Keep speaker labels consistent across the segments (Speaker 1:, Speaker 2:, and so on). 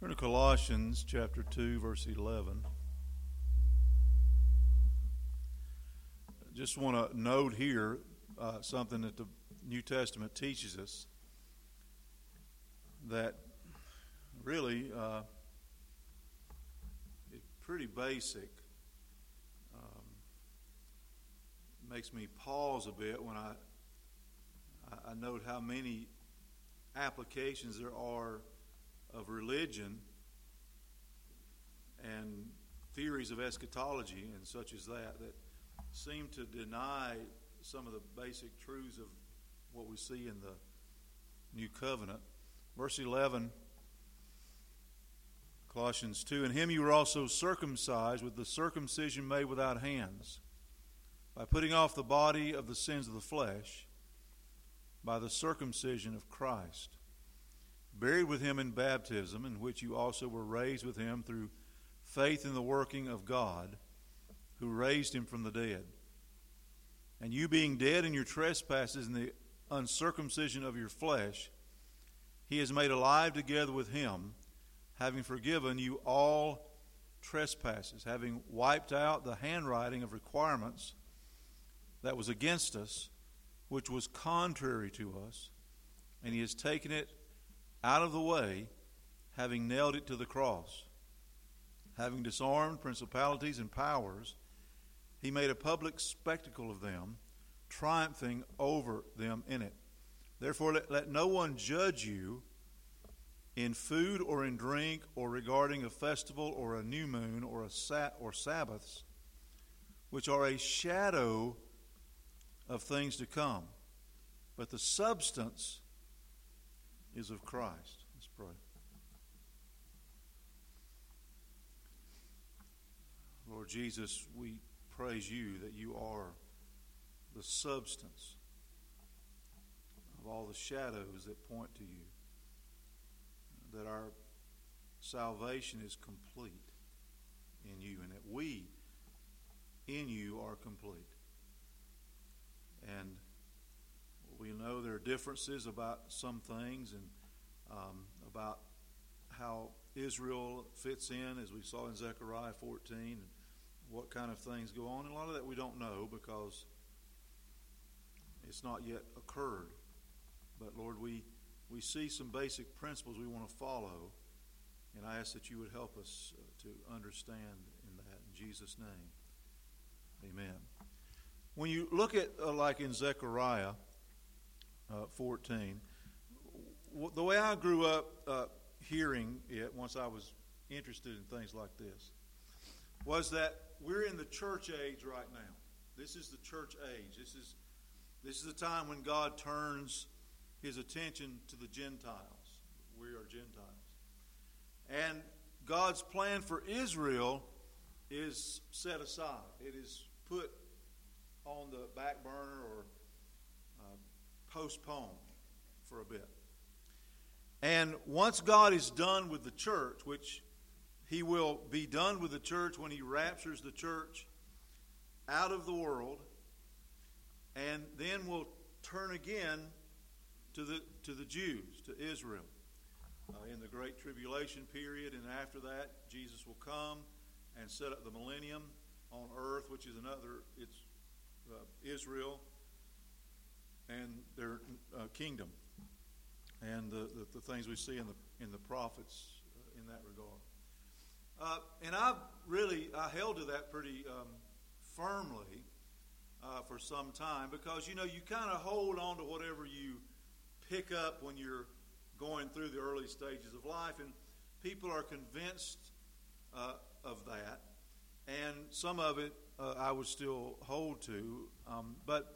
Speaker 1: Turn to Colossians chapter 2, verse 11. Just want to note here something that the New Testament teaches us, that really it's pretty basic. Makes me pause a bit when I note how many applications there are of religion and theories of eschatology and such as that seem to deny some of the basic truths of what we see in the New Covenant. Verse 11, Colossians 2, "In him you were also circumcised with the circumcision made without hands, by putting off the body of the sins of the flesh, by the circumcision of Christ, buried with him in baptism, in which you also were raised with him through faith in the working of God, who raised him from the dead. And you being dead in your trespasses and the uncircumcision of your flesh, he has made alive together with him, having forgiven you all trespasses, having wiped out the handwriting of requirements that was against us, which was contrary to us, and he has taken it out of the way, having nailed it to the cross. Having disarmed principalities and powers, he made a public spectacle of them, triumphing over them in it. Therefore let no one judge you in food or in drink, or regarding a festival or a new moon or Sabbaths, which are a shadow of things to come. But the substance is of Christ." Let's pray. Lord Jesus, we praise you that you are the substance of all the shadows that point to you, that our salvation is complete in you, and that we in you are complete. And we know there are differences about some things, and about how Israel fits in, as we saw in Zechariah 14, and what kind of things go on. And a lot of that we don't know because it's not yet occurred. But Lord, we see some basic principles we want to follow, and I ask that you would help us to understand in that. In Jesus' name, amen. When you look at, like in Zechariah 14, the way I grew up hearing it, once I was interested in things like this, was that we're in the church age right now. This is the church age. This is the time when God turns his attention to the Gentiles. We are Gentiles. And God's plan for Israel is set aside. It is put on the back burner or postponed for a bit. And once God is done with the church, which he will be done with the church when he raptures the church out of the world, and then will turn again to the Jews, to Israel, in the Great Tribulation period. And after that, Jesus will come and set up the millennium on earth, which is it's Israel and their kingdom, and the things we see in the prophets in that regard. And I held to that pretty firmly for some time, because you kind of hold on to whatever you pick up when you're going through the early stages of life, and people are convinced of that, and some of it I would still hold to, but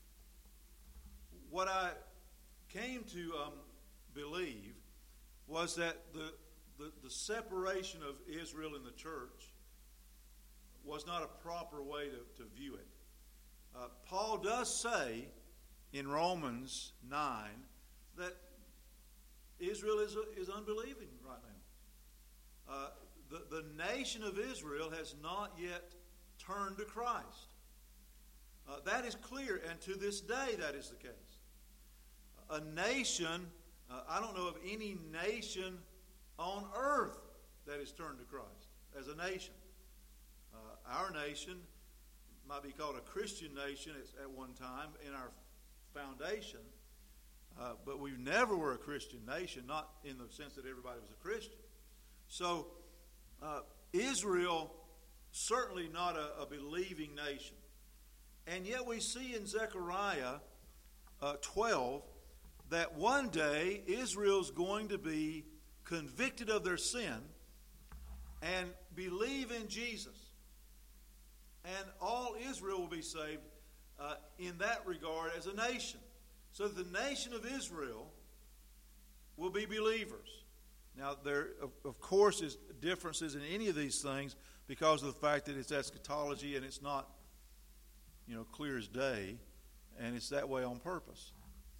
Speaker 1: what I came to believe was that the separation of Israel and the church was not a proper way to view it. Paul does say in Romans 9 that Israel is unbelieving right now. The nation of Israel has not yet turned to Christ. That is clear, and to this day that is the case. A nation, I don't know of any nation on earth that is turned to Christ as a nation. Our nation might be called a Christian nation at one time in our foundation, but we never were a Christian nation, not in the sense that everybody was a Christian. So Israel, certainly not a believing nation. And yet we see in Zechariah 12 that one day Israel's going to be convicted of their sin and believe in Jesus. And all Israel will be saved in that regard as a nation. So the nation of Israel will be believers. Now, there, of course, is differences in any of these things because of the fact that it's eschatology and it's not, clear as day, and it's that way on purpose.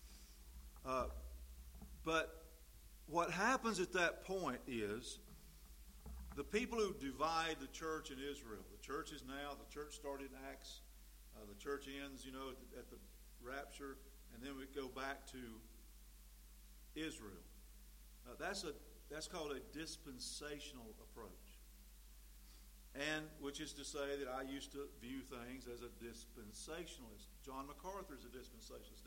Speaker 1: But what happens at that point is the people who divide the church in Israel. The church is now, the church started in Acts. The church ends, at the rapture, and then we go back to Israel. That's called a dispensational approach. And which is to say that I used to view things as a dispensationalist. John MacArthur is a dispensationalist.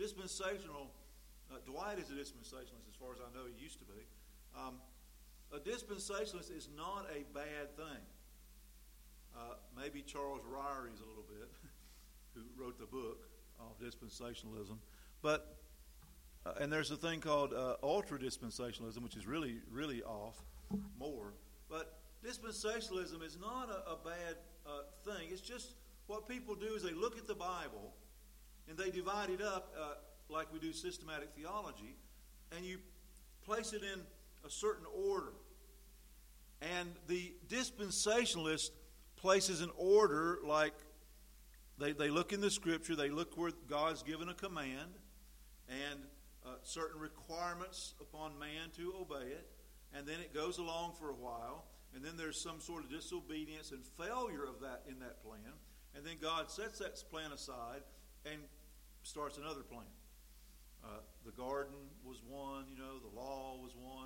Speaker 1: Dwight is a dispensationalist as far as I know he used to be. A dispensationalist is not a bad thing. Maybe Charles Ryrie is a little bit, who wrote the book of dispensationalism. But and there's a thing called ultra-dispensationalism, which is really, really off more. But dispensationalism is not a bad thing. It's just what people do is they look at the Bible and they divide it up like we do systematic theology, and you place it in a certain order. And the dispensationalist places an order like they look in the Scripture, they look where God's given a command and certain requirements upon man to obey it, and then it goes along for a while, and then there's some sort of disobedience and failure of that in that plan, and then God sets that plan aside and starts another plan. The garden was one, the law was one,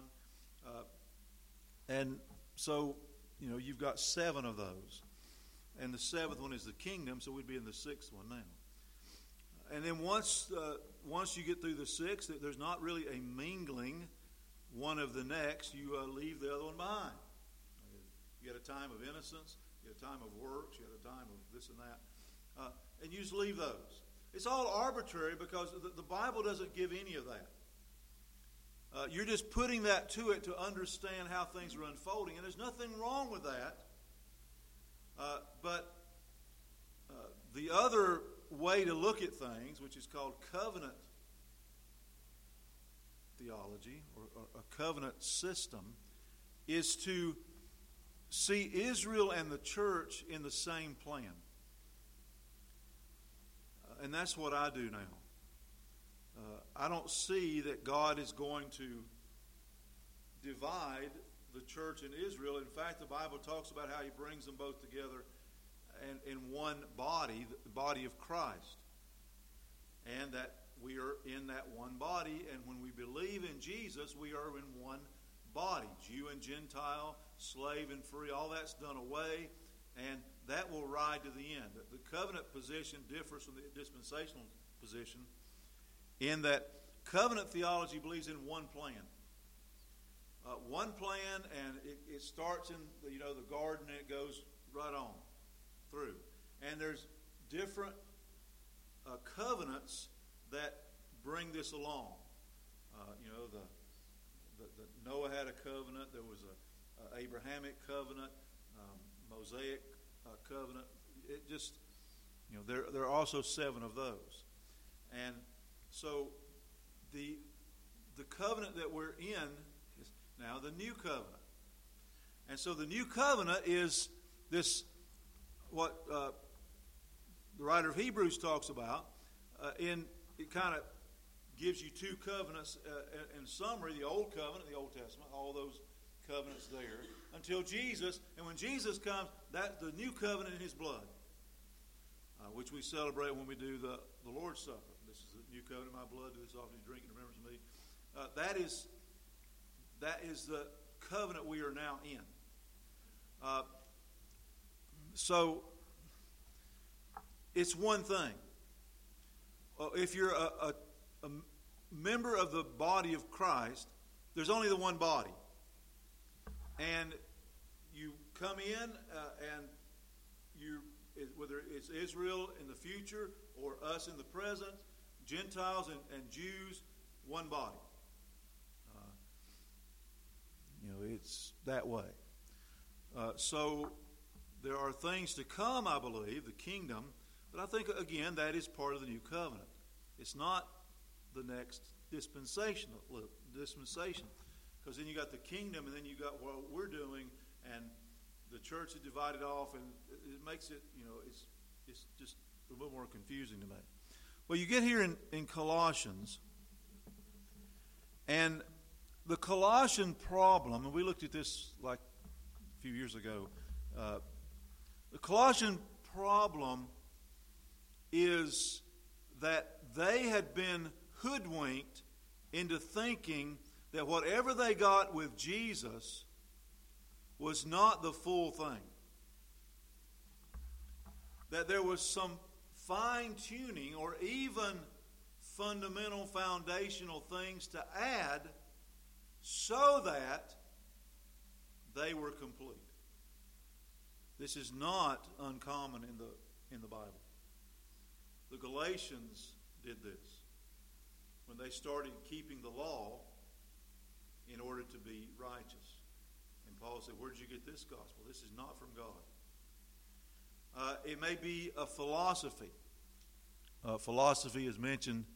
Speaker 1: and so you've got 7 of those, and the 7th one is the kingdom, so we'd be in the 6th one now. And then once you get through the 6th, there's not really a mingling one of the next. You leave the other one behind. You had a time of innocence, you had a time of works, you had a time of this and that, and you just leave those. It's all arbitrary because the Bible doesn't give any of that. You're just putting that to it to understand how things are unfolding, and there's nothing wrong with that. But the other way to look at things, which is called covenant theology or a covenant system, is to see Israel and the church in the same plan. And that's what I do now. I don't see that God is going to divide the church and Israel. In fact, the Bible talks about how he brings them both together in one body, the body of Christ. And that we are in that one body, and when we believe in Jesus, we are in one body. Jew and Gentile, slave and free, all that's done away, and that will ride to the end. The covenant position differs from the dispensational position in that covenant theology believes in one plan. One plan, and it starts in the garden, and it goes right on through. And there's different covenants that bring this along. The Noah had a covenant. There was a Abrahamic covenant, Mosaic covenant. It just, there are also 7 of those. And so the covenant that we're in is now the new covenant. And so the new covenant is this, what the writer of Hebrews talks about. It kind of gives you 2 covenants in summary: the Old Covenant, the Old Testament, all those covenants there, until Jesus. And when Jesus comes, that's the new covenant in his blood, which we celebrate when we do the Lord's Supper. This is the new covenant in my blood. Do this often you drink in remembrance of me. That is covenant we are now in. So it's one thing. If you're a member of the body of Christ, there's only the one body. And you come in and you, whether it's Israel in the future or us in the present, Gentiles and Jews, one body. It's that way. So there are things to come, I believe, the kingdom, but I think, again, that is part of the new covenant. It's not the next dispensation, because then you got the kingdom, and then you got what we're doing, and the church is divided off, and it makes it, it's just a little more confusing to me. Well, you get here in Colossians, and the Colossian problem, and we looked at this like a few years ago, the Colossian problem is that they had been hoodwinked into thinking that whatever they got with Jesus was not the full thing. That there was some fine-tuning or even fundamental foundational things to add so that they were complete. This is not uncommon in the Bible. The Galatians did this when they started keeping the law in order to be righteous. And Paul said, where did you get this gospel? This is not from God. It may be a philosophy. Philosophy is mentioned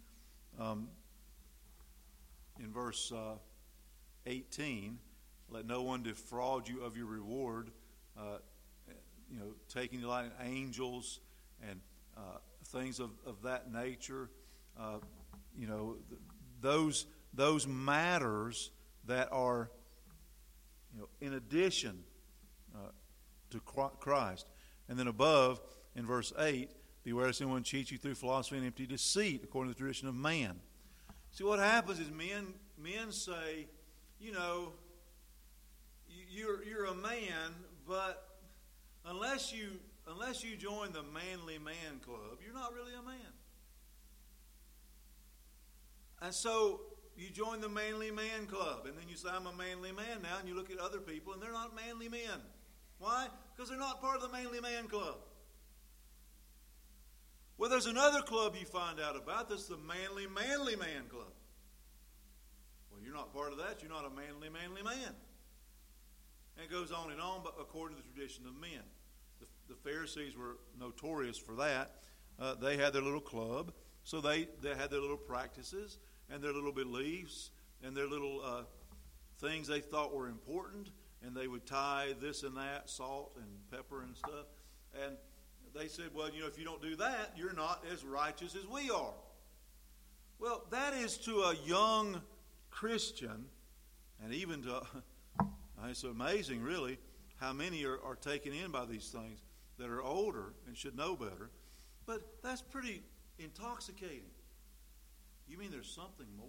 Speaker 1: in verse 18. Let no one defraud you of your reward. Taking delight in angels and things of that nature. Those matters that are in addition to Christ. And then above, in verse 8, beware lest anyone cheat you through philosophy and empty deceit, according to the tradition of man. See, what happens is men say, you're a man, but unless you join the manly man club, you're not really a man. And so you join the manly man club, and then you say, I'm a manly man now, and you look at other people, and they're not manly men. Why? Because they're not part of the manly man club. Well, there's another club you find out about that's the manly man club. Well, you're not part of that. You're not a manly man. And it goes on, but according to the tradition of men. The Pharisees were notorious for that. They had their little club, so they had their little practices and their little beliefs and their little things they thought were important, and they would tie this and that, salt and pepper and stuff. And they said, well, if you don't do that, you're not as righteous as we are. Well, that is to a young Christian, and even to, it's amazing really how many are taken in by these things that are older and should know better. But that's pretty intoxicating. You mean there's something more?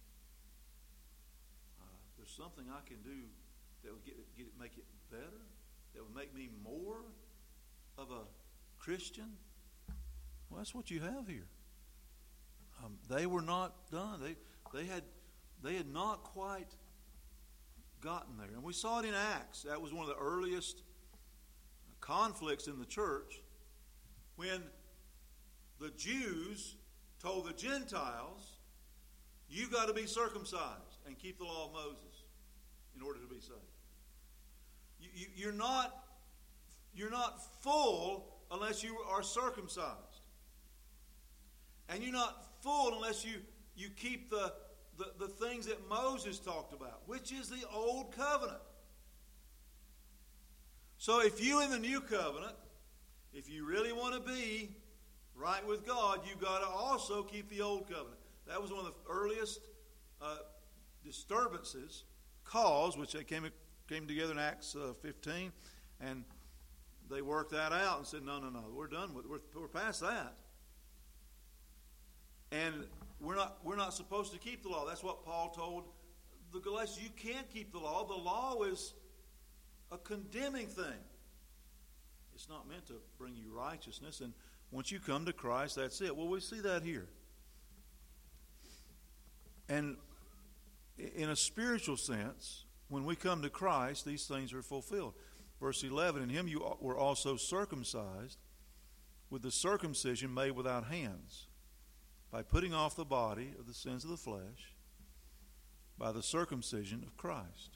Speaker 1: There's something I can do that would make it better? That would make me more of a Christian? Well, that's what you have here. They were not done. They had not quite gotten there. And we saw it in Acts. That was one of the earliest conflicts in the church when the Jews told the Gentiles, you got to be circumcised and keep the law of Moses in order to be saved. You're not full unless you are circumcised. And you're not full unless you keep the things that Moses talked about, which is the old covenant. So if you in the new covenant, if you really want to be right with God, you've got to also keep the old covenant. That was one of the earliest disturbances caused, which they came together in Acts 15, and they worked that out and said, no, we're done with it. We're past that. And we're not supposed to keep the law. That's what Paul told the Galatians, you can't keep the law. The law is a condemning thing. It's not meant to bring you righteousness. And once you come to Christ, that's it. Well, we see that here. And in a spiritual sense, when we come to Christ, these things are fulfilled. Verse 11, in him you were also circumcised with the circumcision made without hands, by putting off the body of the sins of the flesh, by the circumcision of Christ.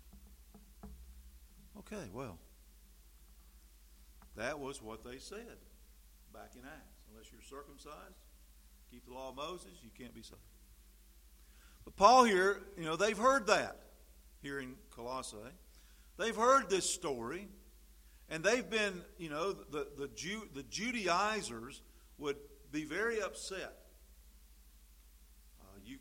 Speaker 1: Okay, well, that was what they said back in Acts. Unless you're circumcised, keep the law of Moses, you can't be saved. But Paul here, they've heard that here in Colossae. They've heard this story, and they've been, the Judaizers would be very upset. You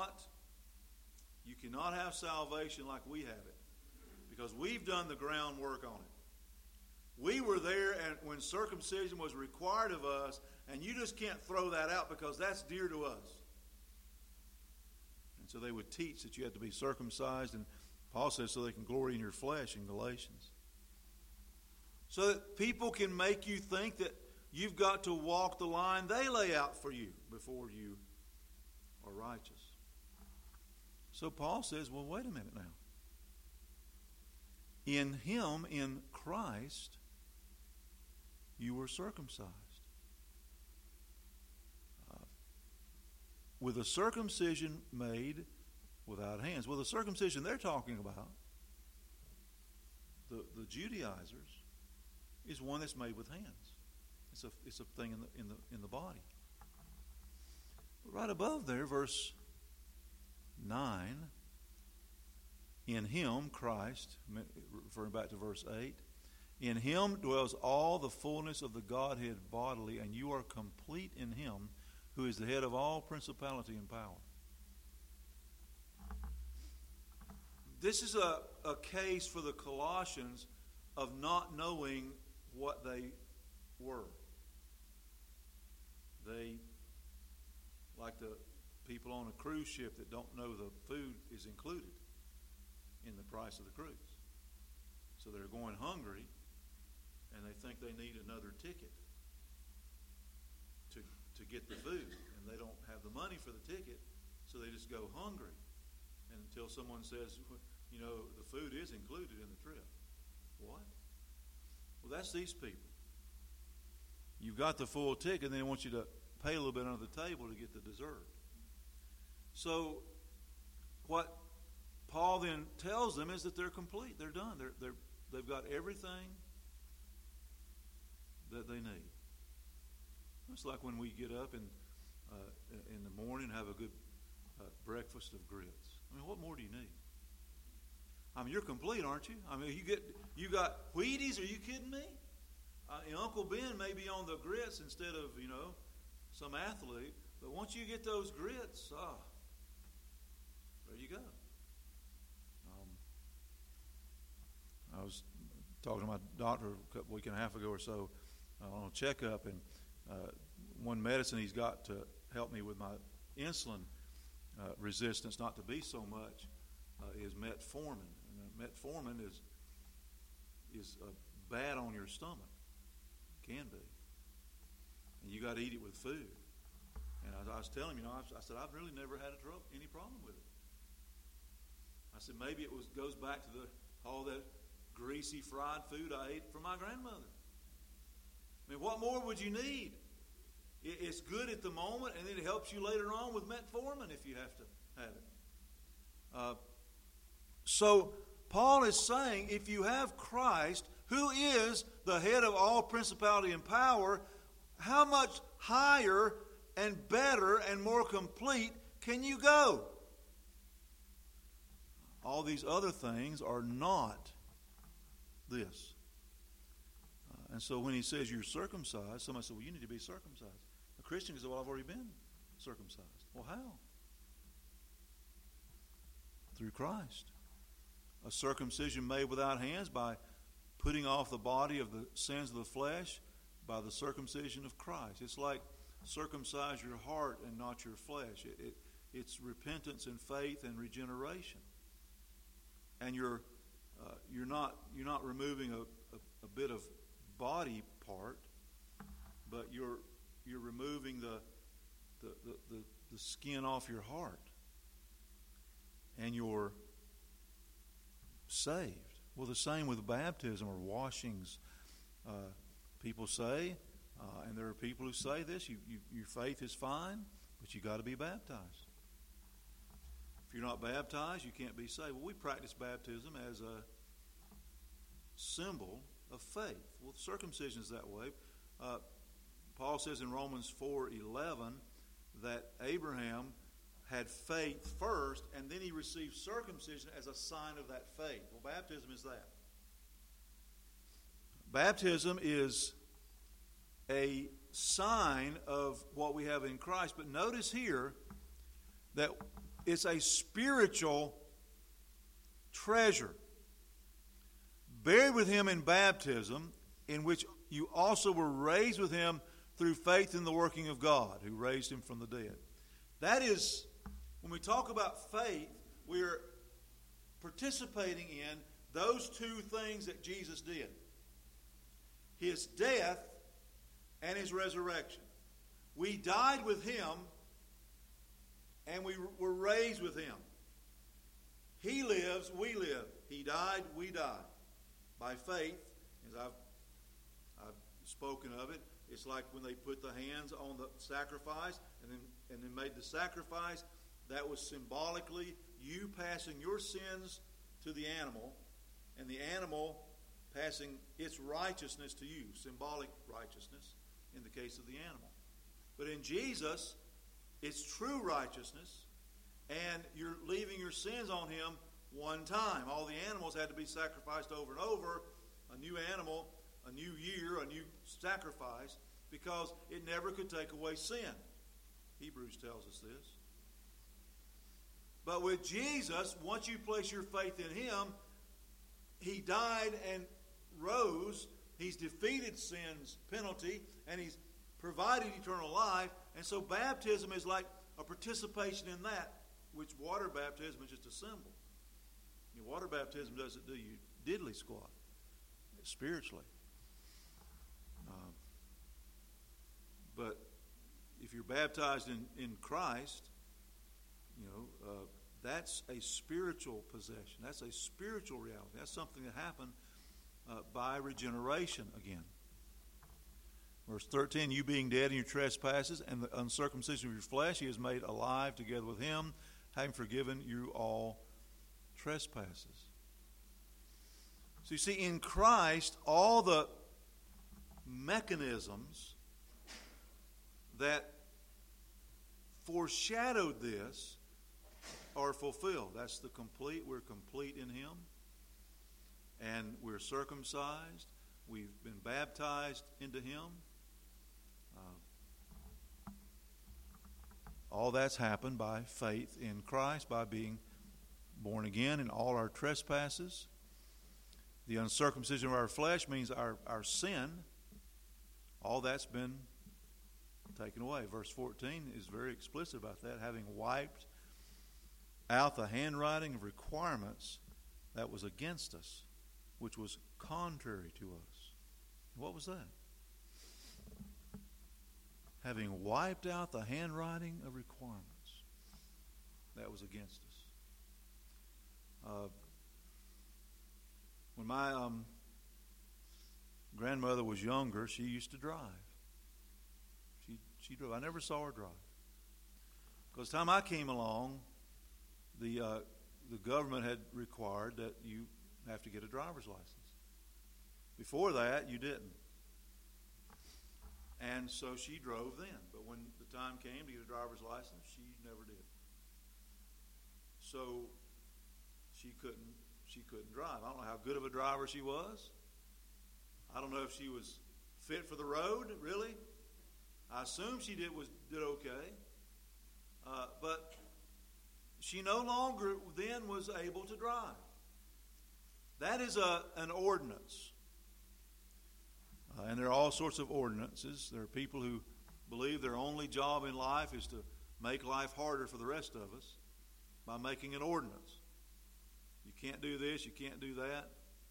Speaker 1: cannot have salvation like we have it, because we've done the groundwork on it. We were there and when circumcision was required of us, and you just can't throw that out because that's dear to us. And so they would teach that you had to be circumcised, and Paul says so they can glory in your flesh in Galatians. So that people can make you think that you've got to walk the line they lay out for you before you are righteous. So Paul says, well, wait a minute now. In him, in Christ, you were circumcised. With a circumcision made without hands. Well, the circumcision they're talking about, the Judaizers, is one that's made with hands. It's a thing in the body. But right above there, verse 9, in him, Christ, referring back to verse 8, in him dwells all the fullness of the Godhead bodily, and you are complete in him, who is the head of all principality and power. This is a case for the Colossians of not knowing what they were. They, like the people on a cruise ship that don't know the food is included in the price of the cruise. So they're going hungry, and they think they need another ticket to get the food. And they don't have the money for the ticket, so they just go hungry. And until someone says, the food is included in the trip. What? Well, that's these people. You've got the full ticket, and they want you to pay a little bit under the table to get the dessert. So what Paul then tells them is that they're complete. They're done. They've got everything that they need. It's like when we get up in the morning and have a good breakfast of grits. I mean, what more do you need? I mean, you're complete, aren't you? I mean, you got Wheaties. Are you kidding me? Uncle Ben may be on the grits instead of some athlete, but once you get those grits, there you go. I was talking to my doctor a week and a half ago or so on a checkup, and one medicine he's got to help me with my insulin resistance not to be so much is metformin. And metformin is bad on your stomach. Can be. And you got to eat it with food. And I was telling him, I said, I've really never had any problem with it. I said, maybe it goes back to all that greasy fried food I ate from my grandmother. I mean, what more would you need? It's good at the moment, and then it helps you later on with metformin if you have to have it. So Paul is saying, if you have Christ, who is the head of all principality and power, how much higher and better and more complete can you go? All these other things are not this. And so when he says you're circumcised, somebody said, well, you need to be circumcised. A Christian says, well, I've already been circumcised. Well, how? Through Christ. A circumcision made without hands by putting off the body of the sins of the flesh by the circumcision of Christ. It's like circumcise your heart and not your flesh. It's repentance and faith and regeneration. and you're not removing a bit of body part, but you're removing the skin off your heart, and you're saved. Well, the same with baptism or washings. People say, and there are people who say this: your faith is fine, but you got to be baptized. If you're not baptized, you can't be saved. Well, we practice baptism as a symbol of faith. Well, circumcision is that way. Paul says in Romans 4:11 that Abraham had faith first, and then he received circumcision as a sign of that faith. Well, baptism is that. Baptism is a sign of what we have in Christ. But notice here that it's a spiritual treasure. Buried with him in baptism, in which you also were raised with him through faith in the working of God, who raised him from the dead. That is, when we talk about faith, we're participating in those two things that Jesus did: his death and his resurrection. We died with him, and we were raised with him. He lives, we live. He died, we die. By faith, as I've spoken of it, it's like when they put the hands on the sacrifice and then made the sacrifice. That was symbolically you passing your sins to the animal, and the animal passing its righteousness to you, symbolic righteousness in the case of the animal. But in Jesus, it's true righteousness, and you're leaving your sins on him one time. All the animals had to be sacrificed over and over, a new animal, a new year, a new sacrifice, because it never could take away sin. Hebrews tells us this. But with Jesus, once you place your faith in him, he died and rose. He's defeated sin's penalty, and he's provided eternal life. And so baptism is like a participation in that, which water baptism is just a symbol. Water baptism doesn't do you diddly squat spiritually. But if you're baptized in Christ, that's a spiritual possession. That's a spiritual reality. That's something that happened by regeneration again. Verse 13, you being dead in your trespasses and the uncircumcision of your flesh, he has made alive together with him, having forgiven you all trespasses. So you see, in Christ, all the mechanisms that foreshadowed this are fulfilled. That's the complete. We're complete in him. And we're circumcised. We've been baptized into him. All that's happened by faith in Christ, by being born again in all our trespasses. The uncircumcision of our flesh means our sin. All that's been taken away. Verse 14 is very explicit about that, having wiped out the handwriting of requirements that was against us, which was contrary to us. What was that? Having wiped out the handwriting of requirements that was against us. When my grandmother was younger, she used to drive. She drove. I never saw her drive. Because the time I came along, the government had required that you have to get a driver's license. Before that, you didn't. And so she drove then. But when the time came to get a driver's license, she never did. So she couldn't drive. I don't know how good of a driver she was. I don't know if she was fit for the road, really. I assume she did okay. But she no longer then was able to drive. That is an ordinance. And there are all sorts of ordinances. There are people who believe their only job in life is to make life harder for the rest of us by making an ordinance. You can't do this, you can't do that.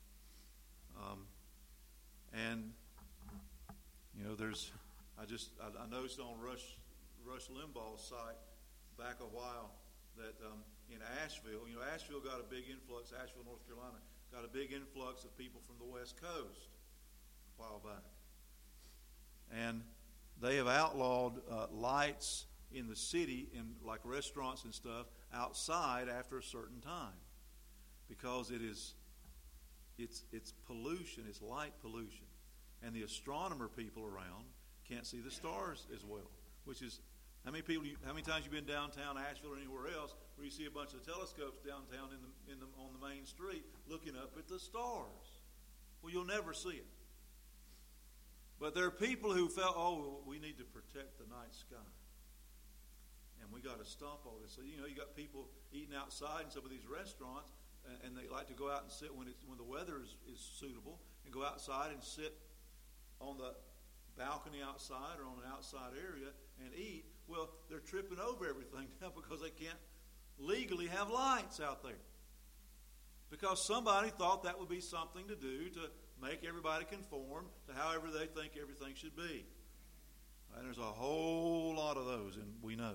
Speaker 1: And you know, I noticed on Rush Limbaugh's site back a while that in Asheville, you know, Asheville got a big influx. Asheville, North Carolina, got a big influx of people from the West Coast a while back, and they have outlawed lights in the city, in like restaurants and stuff, outside after a certain time, because it's pollution, it's light pollution, and the astronomer people around can't see the stars as well. Which is, how many times you've been downtown Asheville or anywhere else where you see a bunch of telescopes downtown on the main street looking up at the stars? Well, you'll never see it. But there are people who felt, oh, we need to protect the night sky, and we got to stop all this. So you know, you got people eating outside in some of these restaurants, and they like to go out and sit when the weather is suitable, and go outside and sit on the balcony outside or on an outside area and eat. Well, they're tripping over everything now because they can't legally have lights out there, because somebody thought that would be something to do to make everybody conform to however they think everything should be. And there's a whole lot of those, and we know.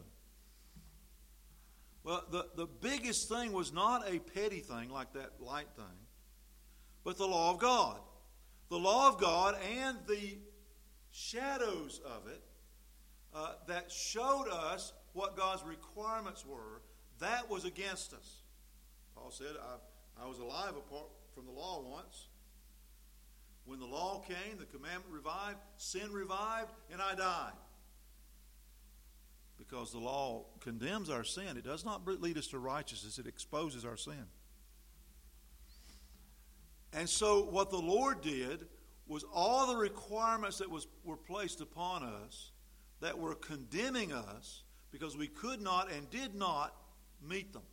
Speaker 1: Well, the biggest thing was not a petty thing like that light thing, but the law of God. The law of God and the shadows of it that showed us what God's requirements were, that was against us. Paul said, I was alive apart from the law once. When the law came, the commandment revived, sin revived, and I died. Because the law condemns our sin. It does not lead us to righteousness. It exposes our sin. And so what the Lord did was all the requirements that were placed upon us that were condemning us because we could not and did not meet them,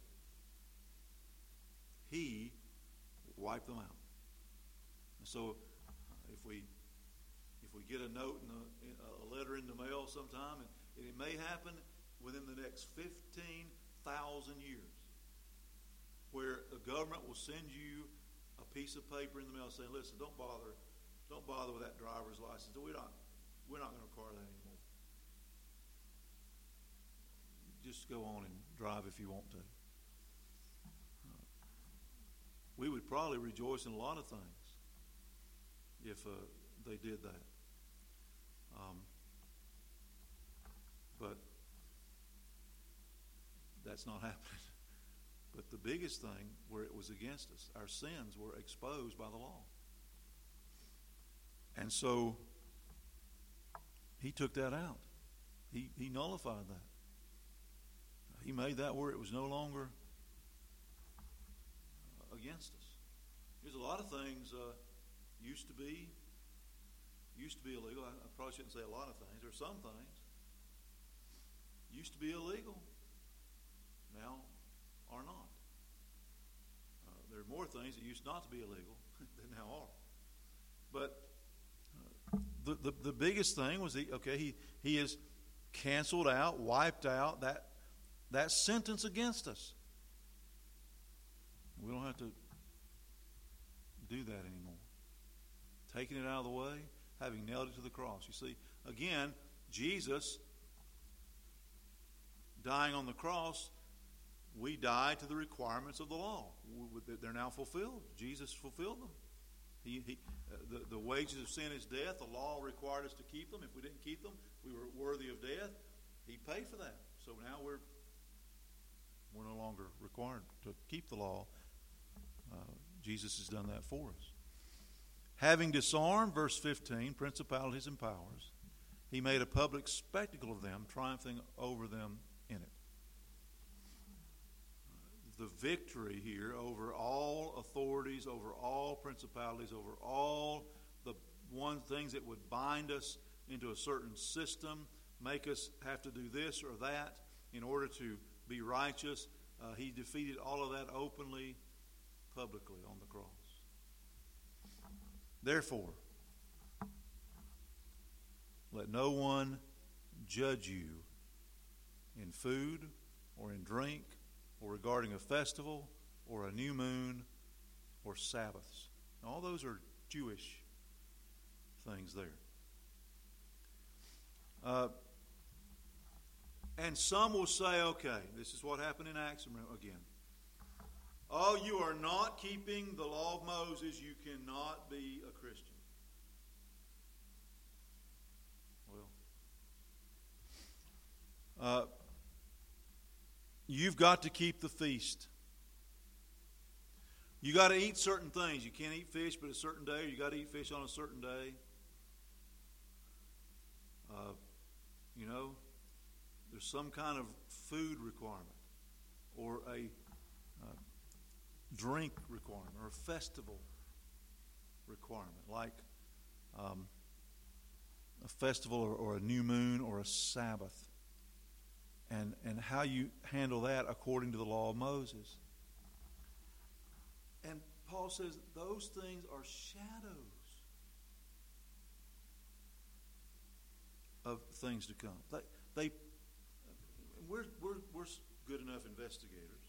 Speaker 1: He wiped them out. And so if we get a note, a letter in the mail sometime, and it may happen within the next 15,000 years, where the government will send you a piece of paper in the mail saying, listen, don't bother with that driver's license. We're not going to require that anymore. Just go on and drive if you want to. We would probably rejoice in a lot of things if they did that. But that's not happening. But the biggest thing where it was against us, our sins were exposed by the law. And so He took that out. He nullified that. He made that where it was no longer against us. There's a lot of things used to be illegal. I probably shouldn't say a lot of things. There are some things used to be illegal, now are not. There are more things that used not to be illegal than now are. But the biggest thing was he has canceled out, wiped out that sentence against us. We don't have to do that anymore. Taking it out of the way, having nailed it to the cross. You see, again, Jesus dying on the cross, we die to the requirements of the law. They're now fulfilled. Jesus fulfilled them. The wages of sin is death. The law required us to keep them. If we didn't keep them, we were worthy of death. He paid for that. So now we're no longer required to keep the law. Jesus has done that for us. Having disarmed, verse 15, principalities and powers, He made a public spectacle of them, triumphing over them in it. The victory here over all authorities, over all principalities, over all the things that would bind us into a certain system, make us have to do this or that in order to be righteous. He defeated all of that openly, publicly on the cross. Therefore, let no one judge you in food or in drink or regarding a festival or a new moon or Sabbaths. Now, all those are Jewish things there. And some will say, okay, this is what happened in Acts again. Oh, you are not keeping the law of Moses. You cannot be a Christian. Well, you've got to keep the feast. You got to eat certain things. You can't eat fish but a certain day, or you got to eat fish on a certain day. There's some kind of food requirement, or a drink requirement, or a festival requirement, like a festival or a new moon or a Sabbath. And how you handle that according to the law of Moses. And Paul says those things are shadows of things to come. We're good enough investigators.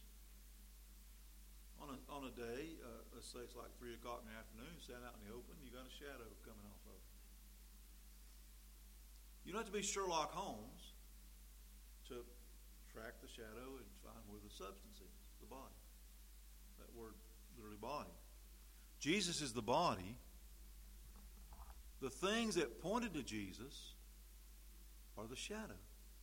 Speaker 1: On a day, let's say it's like 3 o'clock in the afternoon, stand out in the open, you got a shadow coming off of it. You don't have to be Sherlock Holmes to track the shadow and find where the substance is, the body. That word, literally body. Jesus is the body. The things that pointed to Jesus are the shadow.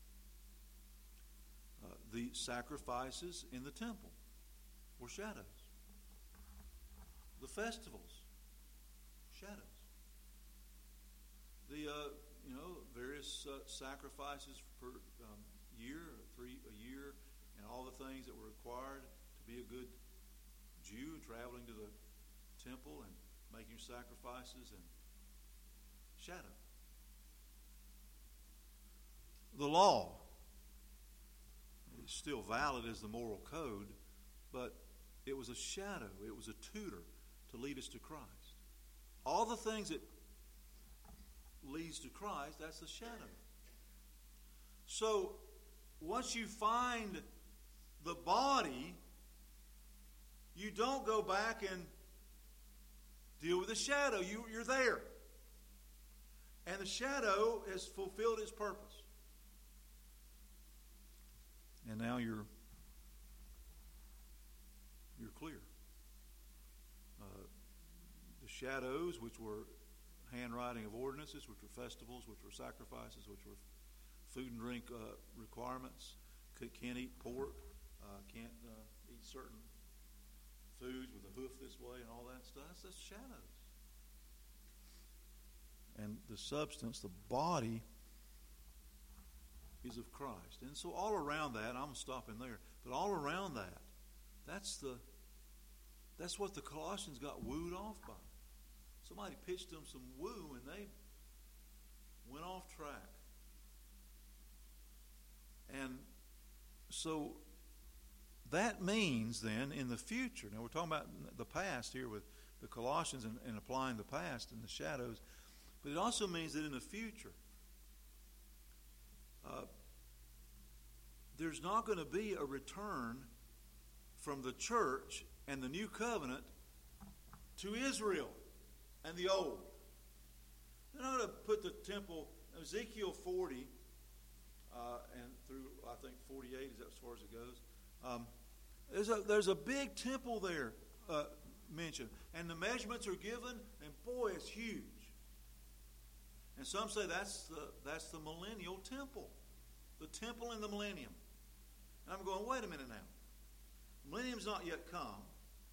Speaker 1: The sacrifices in the temple were shadows. The festivals, shadows. The various sacrifices per year, a year, and all the things that were required to be a good Jew, traveling to the temple and making sacrifices, and shadow. The law is still valid as the moral code, but it was a shadow, it was a tutor to lead us to Christ. All the things that leads to Christ, that's the shadow. So, once you find the body, you don't go back and deal with the shadow. You're there. And the shadow has fulfilled its purpose. And now you're clear. The shadows, which were handwriting of ordinances, which were festivals, which were sacrifices, which were food and drink requirements. Can't eat pork. Can't eat certain foods with a hoof this way and all that stuff. That's shadows. And the substance, the body, is of Christ. And so all around that, I'm stopping there, but all around that, that's what the Colossians got wooed off by. Somebody pitched them some woo and they went off track. And so that means then in the future, now we're talking about the past here with the Colossians and applying the past and the shadows, but it also means that in the future, there's not going to be a return from the church and the new covenant to Israel and the old. They're not going to put the temple, Ezekiel 40, and through, I think, 48 is as far as it goes. There's a big temple there mentioned. And the measurements are given, and boy, it's huge. And some say that's the millennial temple. The temple in the millennium. And I'm going, wait a minute now. Millennium's not yet come.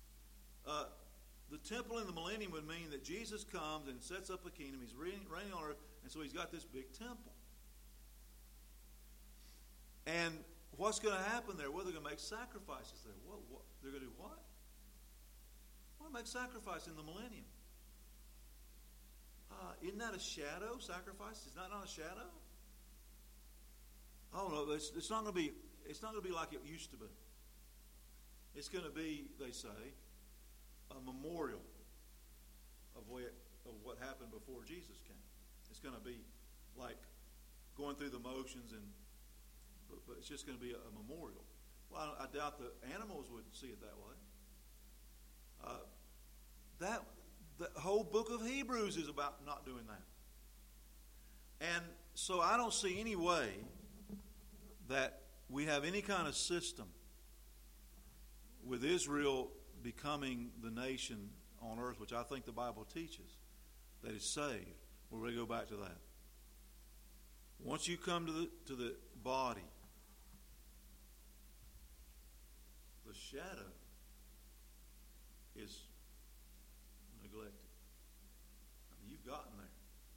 Speaker 1: The temple in the millennium would mean that Jesus comes and sets up a kingdom. He's reigning on earth, and so he's got this big temple. And what's going to happen there? Well, they're going to make sacrifices there. What? They're going to do what? Well, make sacrifice in the millennium. Isn't that a shadow? Sacrifice? Is that not a shadow? Oh no, it's not going to be. It's not going to be like it used to be. It's going to be, they say, a memorial of what happened before Jesus came. It's going to be like going through the motions, but it's just going to be a memorial. Well, I doubt the animals would see it that way. Hebrews is about not doing that. And so I don't see any way that we have any kind of system with Israel becoming the nation on earth, which I think the Bible teaches, that is saved. We're going to go back to that. Once you come to the body, the shadow is neglected. I mean, you've gotten there.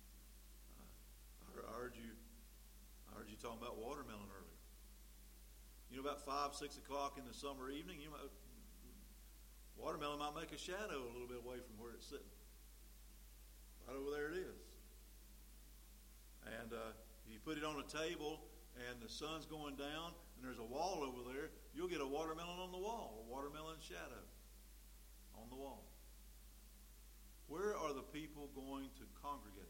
Speaker 1: I heard you talking about watermelon earlier. You know, about 5, 6 o'clock in the summer evening, watermelon might make a shadow a little bit away from where it's sitting. Right over there it is. And if you put it on a table and the sun's going down and there's a wall over there, you'll get a watermelon on the wall, a watermelon shadow on the wall. Where are the people going to congregate?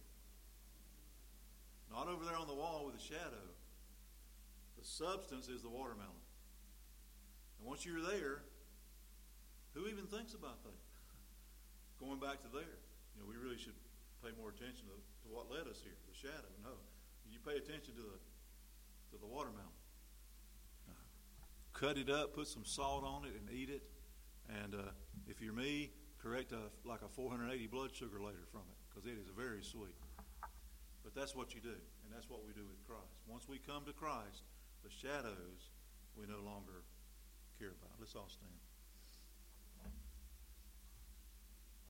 Speaker 1: Not over there on the wall with a shadow. The substance is the watermelon. And once you're there, who even thinks about that? Going back to there. We really should pay more attention to what led us here, the shadow. No. You pay attention to the watermelon. Cut it up, put some salt on it, and eat it. And if you're me, correct like a 480 blood sugar later from it, because it is very sweet. But that's what you do, and that's what we do with Christ. Once we come to Christ, the shadows we no longer care about. Let's all stand.